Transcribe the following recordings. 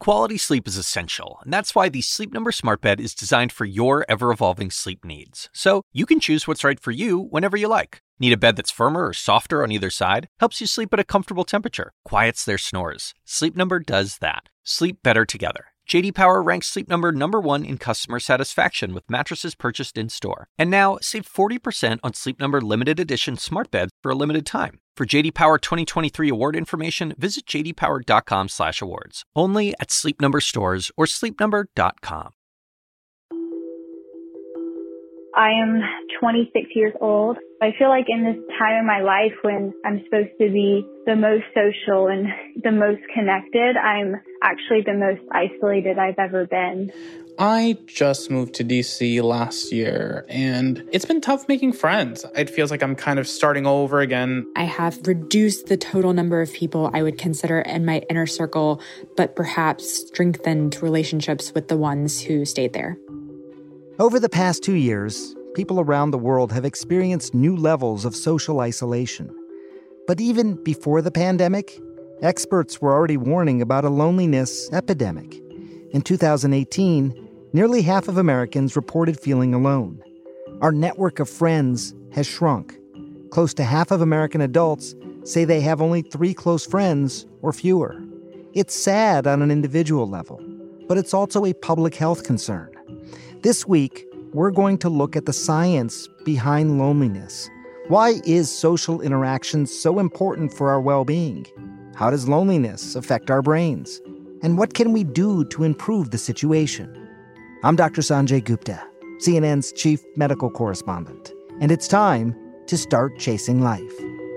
Quality sleep is essential, and that's why the Sleep Number Smart Bed is designed for your ever-evolving sleep needs. So you can choose what's right for you whenever you like. Need a bed that's firmer or softer on either side? Helps you sleep at a comfortable temperature. Quiets their snores. Sleep Number does that. Sleep better together. J.D. Power ranks Sleep Number #1 in customer satisfaction with mattresses purchased in-store. And now, save 40% on Sleep Number limited edition smart beds for a limited time. For J.D. Power 2023 award information, visit jdpower.com/awards. Only at Sleep Number stores or sleepnumber.com. I am 26 years old. I feel like in this time in my life when I'm supposed to be the most social and the most connected, I'm actually the most isolated I've ever been. I just moved to DC last year, and it's been tough making friends. It feels like I'm kind of starting over again. I have reduced the total number of people I would consider in my inner circle, but perhaps strengthened relationships with the ones who stayed there. Over the past 2 years, people around the world have experienced new levels of social isolation. But even before the pandemic, experts were already warning about a loneliness epidemic. In 2018, nearly half of Americans reported feeling alone. Our network of friends has shrunk. Close to half of American adults say they have only 3 close friends or fewer. It's sad on an individual level, but it's also a public health concern. This week, we're going to look at the science behind loneliness. Why is social interaction so important for our well-being? How does loneliness affect our brains? And what can we do to improve the situation? I'm Dr. Sanjay Gupta, CNN's chief medical correspondent, and it's time to start chasing life.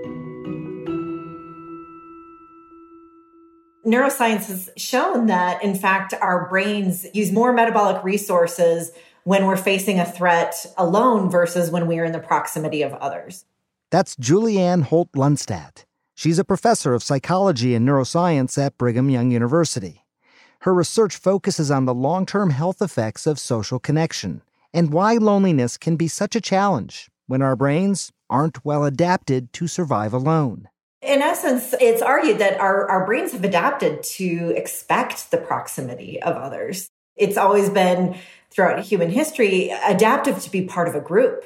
Neuroscience has shown that, in fact, our brains use more metabolic resources when we're facing a threat alone versus when we are in the proximity of others. That's Julianne Holt-Lunstad. She's a professor of psychology and neuroscience at Brigham Young University. Her research focuses on the long-term health effects of social connection and why loneliness can be such a challenge when our brains aren't well adapted to survive alone. In essence, it's argued that our brains have adapted to expect the proximity of others. It's always been, throughout human history, adaptive to be part of a group.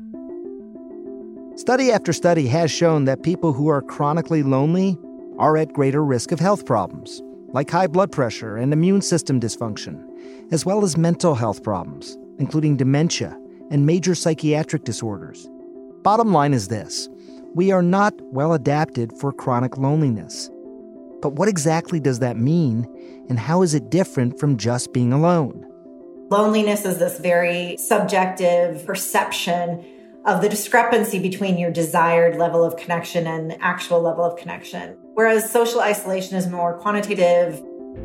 Study after study has shown that people who are chronically lonely are at greater risk of health problems, like high blood pressure and immune system dysfunction, as well as mental health problems, including dementia and major psychiatric disorders. Bottom line is this: we are not well adapted for chronic loneliness. But what exactly does that mean, and how is it different from just being alone? Loneliness is this very subjective perception of the discrepancy between your desired level of connection and actual level of connection, whereas social isolation is more quantitative.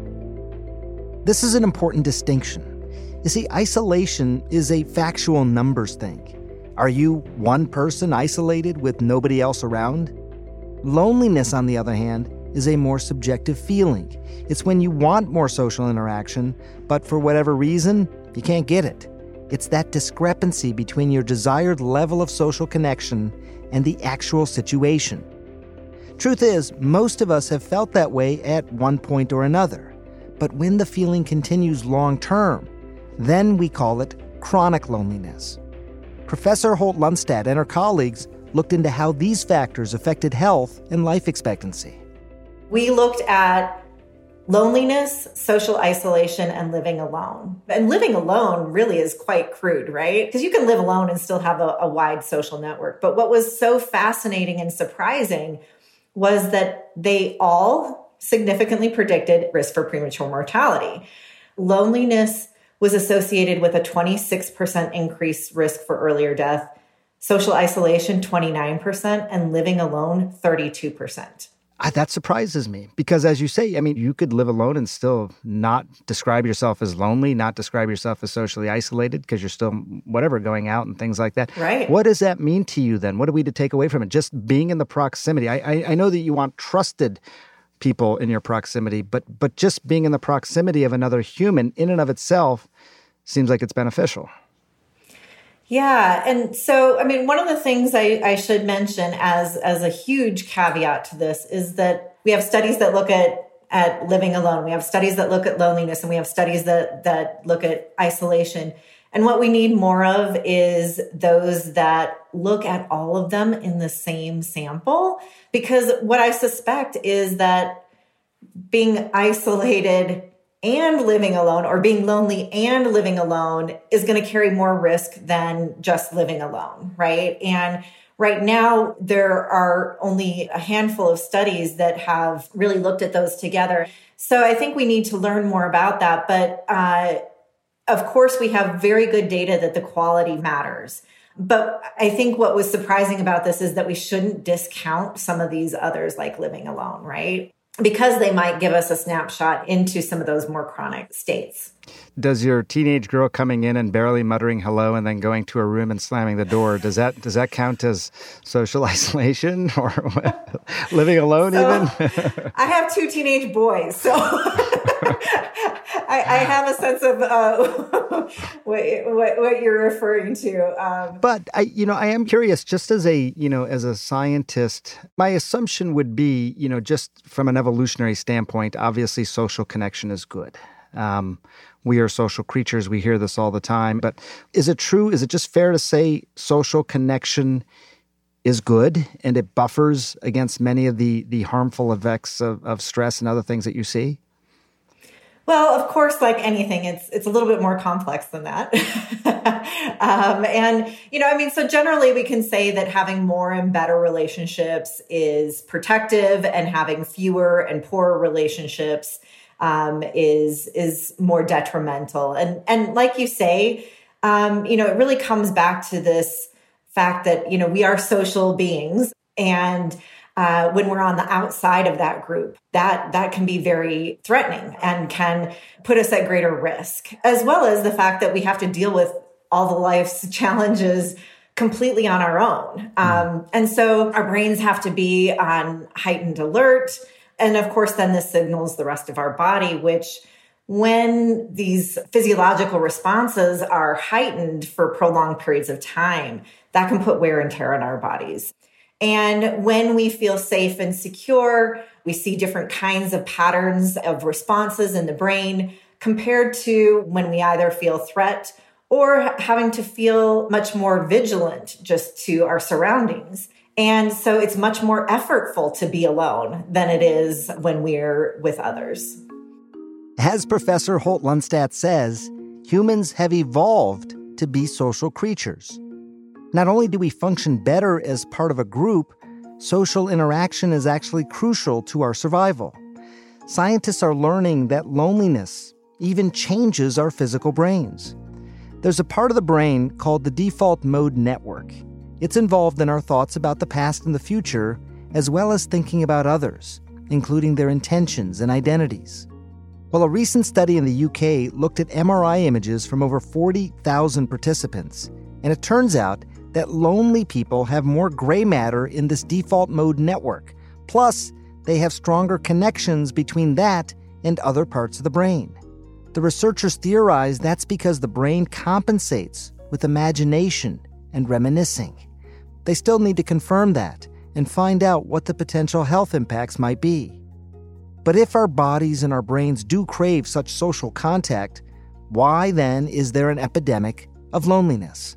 This is an important distinction. You see, isolation is a factual numbers thing. Are you one person isolated with nobody else around? Loneliness, on the other hand, is a more subjective feeling. It's when you want more social interaction, but for whatever reason, you can't get it. It's that discrepancy between your desired level of social connection and the actual situation. Truth is, most of us have felt that way at one point or another. But when the feeling continues long-term, then we call it chronic loneliness. Professor Holt-Lunstad and her colleagues looked into how these factors affected health and life expectancy. We looked at loneliness, social isolation, and living alone. And living alone really is quite crude, right? Because you can live alone and still have a wide social network. But what was so fascinating and surprising was that they all significantly predicted risk for premature mortality. Loneliness was associated with a 26% increased risk for earlier death, social isolation 29%, and living alone 32%. That surprises me because, as you say, I mean, you could live alone and still not describe yourself as lonely, not describe yourself as socially isolated because you're still, whatever, going out and things like that. Right. What does that mean to you then? What are we to take away from it? Just being in the proximity. I know that you want trusted people in your proximity, but just being in the proximity of another human in and of itself seems like it's beneficial. Yeah. And so, I mean, one of the things I should mention as a huge caveat to this is that we have studies that look at at living alone. We have studies that look at loneliness, and we have studies that look at isolation. And what we need more of is those that look at all of them in the same sample, because what I suspect is that being isolated and living alone, or being lonely and living alone, is going to carry more risk than just living alone, right? And right now, there are only a handful of studies that have really looked at those together. So I think we need to learn more about that. But of course, we have very good data that the quality matters. But I think what was surprising about this is that we shouldn't discount some of these others, like living alone, right? Because they might give us a snapshot into some of those more chronic states. Does your teenage girl coming in and barely muttering hello and then going to her room and slamming the door, does that count as social isolation or living alone even? I have 2 teenage boys, so I have a sense of what you're referring to. But I am curious, just as a scientist, my assumption would be, just from an evolutionary standpoint, obviously social connection is good. We are social creatures. We hear this all the time. But is it true? Is it just fair to say social connection is good and it buffers against many of the harmful effects of stress and other things that you see? Well, of course, like anything, it's a little bit more complex than that. So generally we can say that having more and better relationships is protective, and having fewer and poorer relationships is more detrimental. And like you say, it really comes back to this fact that, we are social beings, and when we're on the outside of that group, that can be very threatening and can put us at greater risk, as well as the fact that we have to deal with all the life's challenges completely on our own. And so our brains have to be on heightened alert. And of course, then this signals the rest of our body, which when these physiological responses are heightened for prolonged periods of time, that can put wear and tear on our bodies. And when we feel safe and secure, we see different kinds of patterns of responses in the brain compared to when we either feel threat or having to feel much more vigilant just to our surroundings. And so it's much more effortful to be alone than it is when we're with others. As Professor Holt-Lunstad says, humans have evolved to be social creatures. Not only do we function better as part of a group, social interaction is actually crucial to our survival. Scientists are learning that loneliness even changes our physical brains. There's a part of the brain called the default mode network. It's involved in our thoughts about the past and the future, as well as thinking about others, including their intentions and identities. Well, a recent study in the UK looked at MRI images from over 40,000 participants, and it turns out that lonely people have more gray matter in this default mode network. Plus, they have stronger connections between that and other parts of the brain. The researchers theorize that's because the brain compensates with imagination and reminiscing. They still need to confirm that and find out what the potential health impacts might be. But if our bodies and our brains do crave such social contact, why then is there an epidemic of loneliness?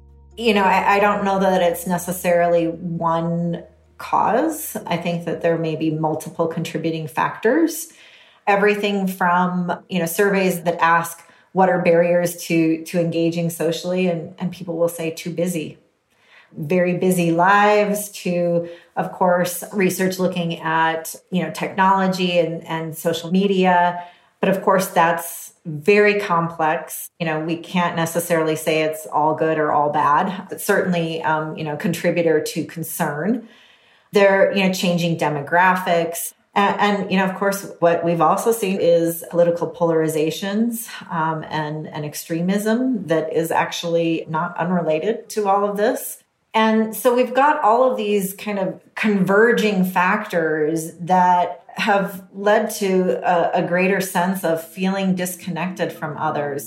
I don't know that it's necessarily one cause. I think that there may be multiple contributing factors. Everything from, surveys that ask what are barriers to engaging socially, and people will say too busy. Very busy lives, to, of course, research looking at, technology and social media. But of course, that's very complex. We can't necessarily say it's all good or all bad, but certainly, contributor to concern. They're, changing demographics. And of course, what we've also seen is political polarizations and extremism that is actually not unrelated to all of this. And so we've got all of these kind of converging factors that have led to a greater sense of feeling disconnected from others.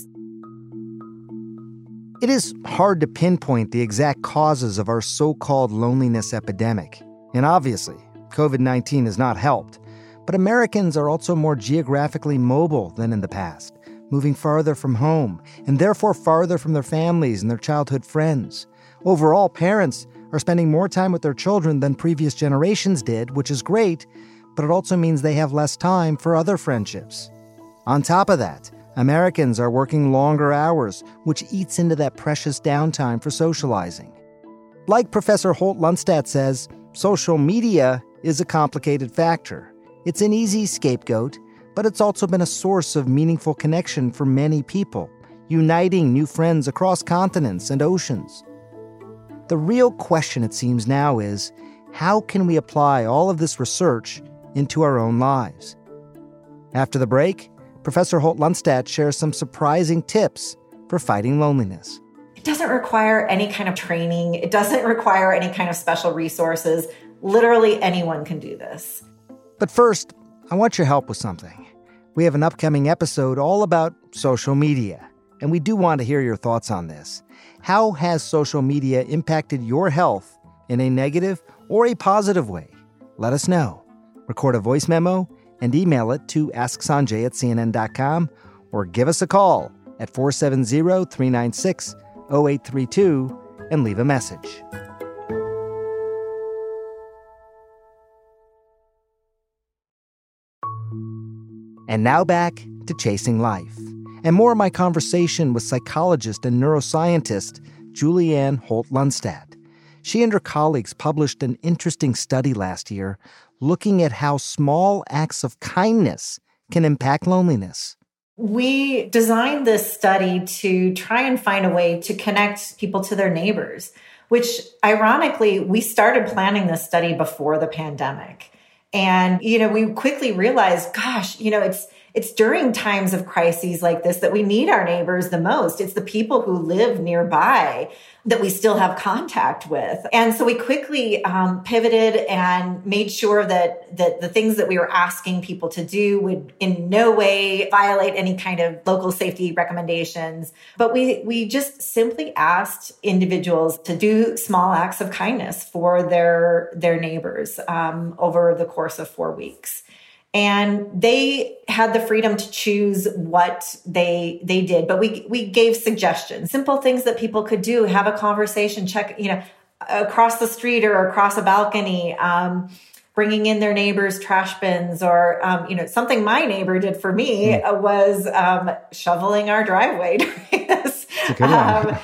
It is hard to pinpoint the exact causes of our so-called loneliness epidemic. And obviously, COVID-19 has not helped. But Americans are also more geographically mobile than in the past, moving farther from home and therefore farther from their families and their childhood friends. Overall, parents are spending more time with their children than previous generations did, which is great, but it also means they have less time for other friendships. On top of that, Americans are working longer hours, which eats into that precious downtime for socializing. Like Professor Holt Lundstedt says, social media is a complicated factor. It's an easy scapegoat, but it's also been a source of meaningful connection for many people, uniting new friends across continents and oceans. The real question, it seems now, is how can we apply all of this research into our own lives? After the break, Professor Holt Lundstedt shares some surprising tips for fighting loneliness. It doesn't require any kind of training. It doesn't require any kind of special resources. Literally anyone can do this. But first, I want your help with something. We have an upcoming episode all about social media, and we do want to hear your thoughts on this. How has social media impacted your health in a negative or a positive way? Let us know. Record a voice memo and email it to asksanjay@cnn.com or give us a call at 470-396-0832 and leave a message. And now back to Chasing Life, and more of my conversation with psychologist and neuroscientist Julianne Holt Lundstedt. She and her colleagues published an interesting study last year looking at how small acts of kindness can impact loneliness. We designed this study to try and find a way to connect people to their neighbors, which ironically, we started planning this study before the pandemic. And, we quickly realized, gosh, it's during times of crises like this that we need our neighbors the most. It's the people who live nearby that we still have contact with. And so we quickly pivoted and made sure that the things that we were asking people to do would in no way violate any kind of local safety recommendations. But we just simply asked individuals to do small acts of kindness for their neighbors over the course of 4 weeks. And they had the freedom to choose what they did. But we gave suggestions, simple things that people could do, have a conversation, check, across the street or across a balcony, bringing in their neighbors' trash bins, or, something my neighbor did for me was shoveling our driveway during this. That's a good one.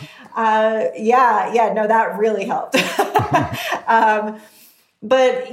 That really helped. But,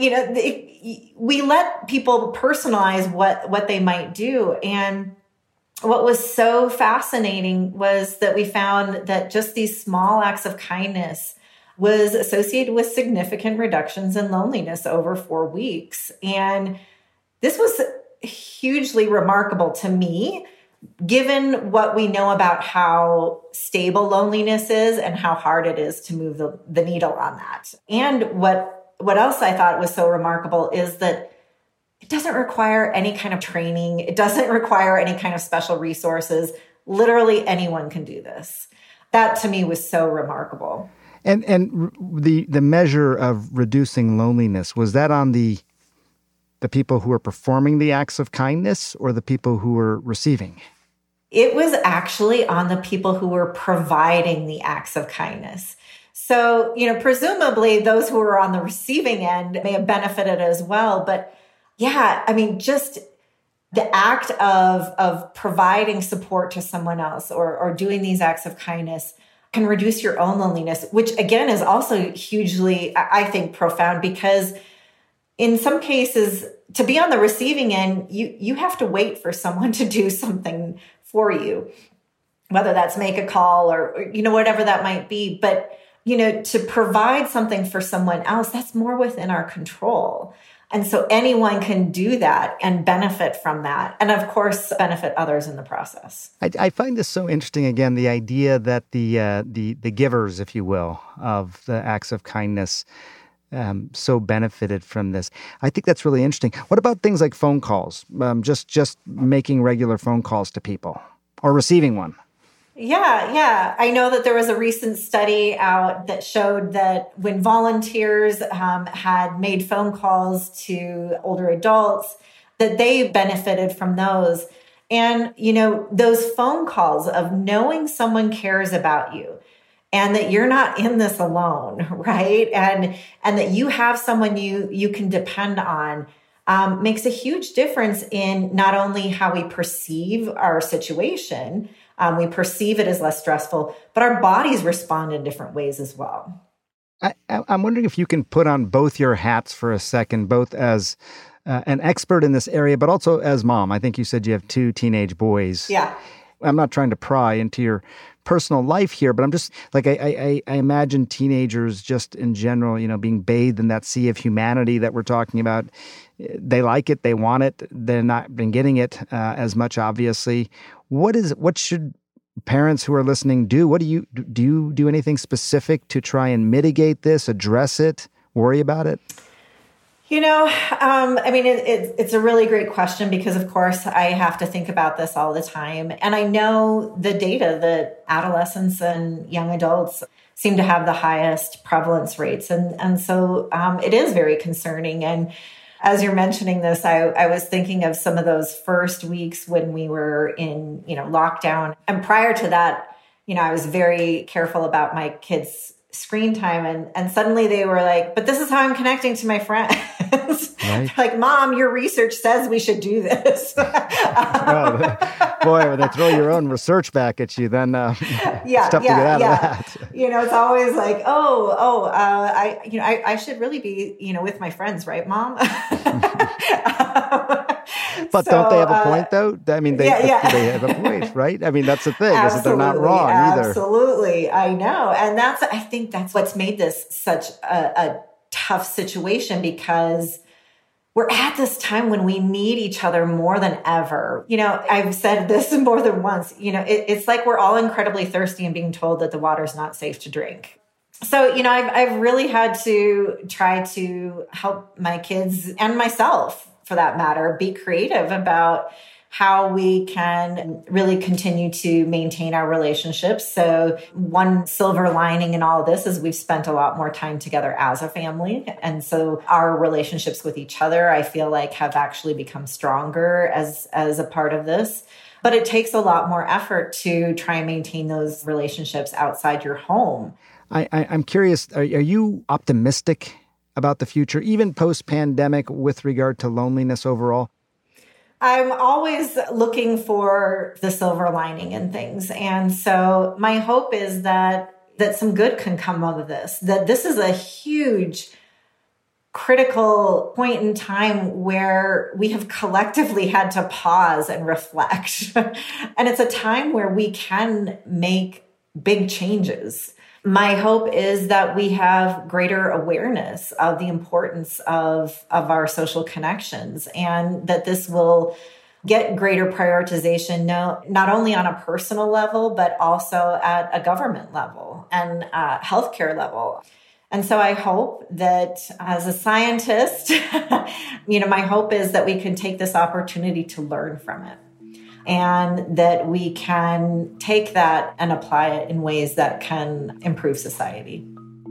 we let people personalize what they might do. And what was so fascinating was that we found that just these small acts of kindness was associated with significant reductions in loneliness over 4 weeks. And this was hugely remarkable to me, given what we know about how stable loneliness is and how hard it is to move the needle on that. And what else I thought was so remarkable is that it doesn't require any kind of training. It doesn't require any kind of special resources. Literally anyone can do this. That to me was so remarkable. And the measure of reducing loneliness, was that on the people who are performing the acts of kindness or the people who are receiving? It was actually on the people who were providing the acts of kindness. So, presumably those who were on the receiving end may have benefited as well. But just the act of providing support to someone else or doing these acts of kindness can reduce your own loneliness, which again is also hugely, I think, profound, because in some cases, to be on the receiving end, you have to wait for someone to do something for you, whether that's make a call or whatever that might be. But to provide something for someone else, that's more within our control. And so anyone can do that and benefit from that. And of course, benefit others in the process. I find this so interesting, again, the idea that the givers, if you will, of the acts of kindness so benefited from this. I think that's really interesting. What about things like phone calls? Just making regular phone calls to people or receiving one? Yeah. I know that there was a recent study out that showed that when volunteers had made phone calls to older adults, that they benefited from those. And, those phone calls of knowing someone cares about you and that you're not in this alone, right? And that you have someone you can depend on makes a huge difference in not only how we perceive our situation, we perceive it as less stressful, but our bodies respond in different ways as well. I'm wondering if you can put on both your hats for a second, both as an expert in this area, but also as mom. I think you said you have 2 teenage boys. Yeah. I'm not trying to pry into your personal life here, but I'm just like, I imagine teenagers just in general, being bathed in that sea of humanity that we're talking about. They like it. They want it. They're not been getting it as much, obviously. What should parents who are listening do? What do you do anything specific to try and mitigate this, address it, worry about it? It's a really great question because, of course, I have to think about this all the time. And I know the data that adolescents and young adults seem to have the highest prevalence rates. And so it is very concerning. And as you're mentioning this, I was thinking of some of those first weeks when we were in, lockdown. And prior to that, I was very careful about my kids' screen time. And suddenly they were like, but this is how I'm connecting to my friends. Right. Like, Mom, your research says we should do this. Boy, when they throw your own research back at you, then it's tough to get out of that. It's always like, I should really be, with my friends, right, Mom? But don't they have a point, though? I mean, they have a point, right? I mean, that's the thing, is that they're not wrong either. Absolutely. I know. And I think that's what's made this such a tough situation, because we're at this time when we need each other more than ever. I've said this more than once, it's like we're all incredibly thirsty and being told that the water's not safe to drink. So, I've really had to try to help my kids and myself, for that matter, be creative about how we can really continue to maintain our relationships. So one silver lining in all of this is we've spent a lot more time together as a family. And so our relationships with each other, I feel like, have actually become stronger as a part of this. But it takes a lot more effort to try and maintain those relationships outside your home. I'm curious, are you optimistic about the future, even post-pandemic, with regard to loneliness overall? I'm always looking for the silver lining in things. And so my hope is that some good can come of this, that this is a huge critical point in time where we have collectively had to pause and reflect. And it's a time where we can make big changes. My hope is that we have greater awareness of the importance of our social connections, and that this will get greater prioritization, not only on a personal level, but also at a government level and healthcare level. And so I hope that as a scientist, my hope is that we can take this opportunity to learn from it, and that we can take that and apply it in ways that can improve society.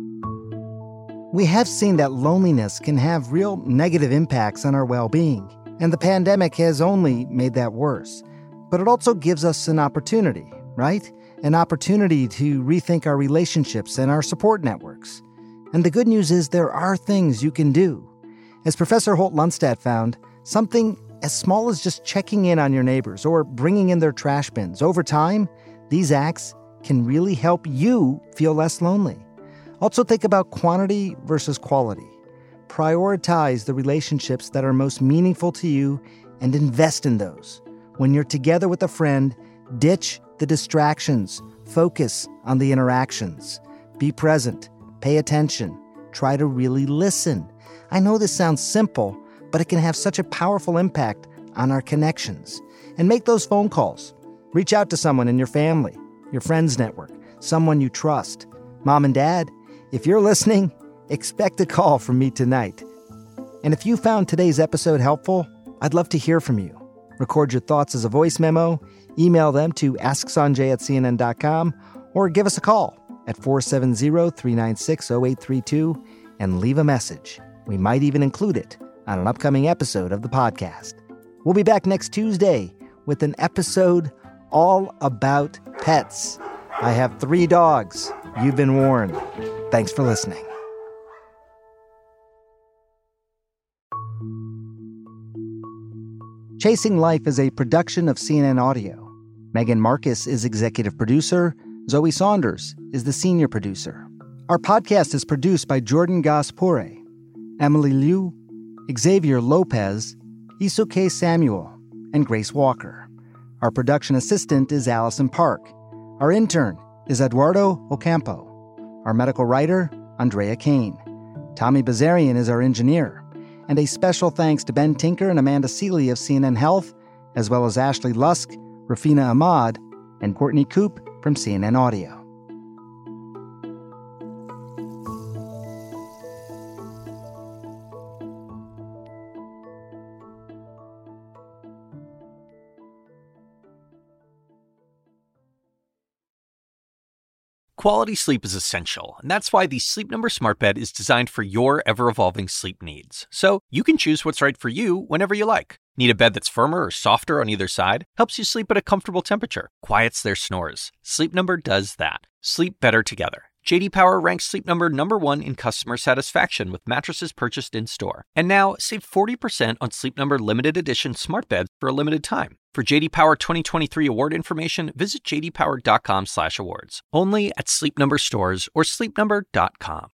We have seen that loneliness can have real negative impacts on our well-being, and the pandemic has only made that worse. But it also gives us an opportunity, right? An opportunity to rethink our relationships and our support networks. And the good news is there are things you can do. As Professor Holt Lunstad found, something as small as just checking in on your neighbors or bringing in their trash bins, over time, these acts can really help you feel less lonely. Also think about quantity versus quality. Prioritize the relationships that are most meaningful to you and invest in those. When you're together with a friend, ditch the distractions. Focus on the interactions. Be present. Pay attention. Try to really listen. I know this sounds simple, but it can have such a powerful impact on our connections. And make those phone calls. Reach out to someone in your family, your friends network, someone you trust. Mom and Dad, if you're listening, expect a call from me tonight. And if you found today's episode helpful, I'd love to hear from you. Record your thoughts as a voice memo, email them to asksanjay@cnn.com, or give us a call at 470-396-0832 and leave a message. We might even include it on an upcoming episode of the podcast. We'll be back next Tuesday with an episode all about pets. I have 3 dogs. You've been warned. Thanks for listening. Chasing Life is a production of CNN Audio. Megan Marcus is executive producer. Zoe Saunders is the senior producer. Our podcast is produced by Jordan Gaspore, Emily Liu, Xavier Lopez, Isuke Samuel, and Grace Walker. Our production assistant is Allison Park. Our intern is Eduardo Ocampo. Our medical writer, Andrea Kane. Tommy Bazarian is our engineer. And a special thanks to Ben Tinker and Amanda Seeley of CNN Health, as well as Ashley Lusk, Rafina Ahmad, and Courtney Coop from CNN Audio. Quality sleep is essential, and that's why the Sleep Number Smart Bed is designed for your ever-evolving sleep needs. So you can choose what's right for you whenever you like. Need a bed that's firmer or softer on either side? Helps you sleep at a comfortable temperature. Quiets their snores. Sleep Number does that. Sleep better together. J.D. Power ranks Sleep Number #1 in customer satisfaction with mattresses purchased in-store. And now, save 40% on Sleep Number limited edition smart beds for a limited time. For J.D. Power 2023 award information, visit jdpower.com/awards. Only at Sleep Number stores or sleepnumber.com.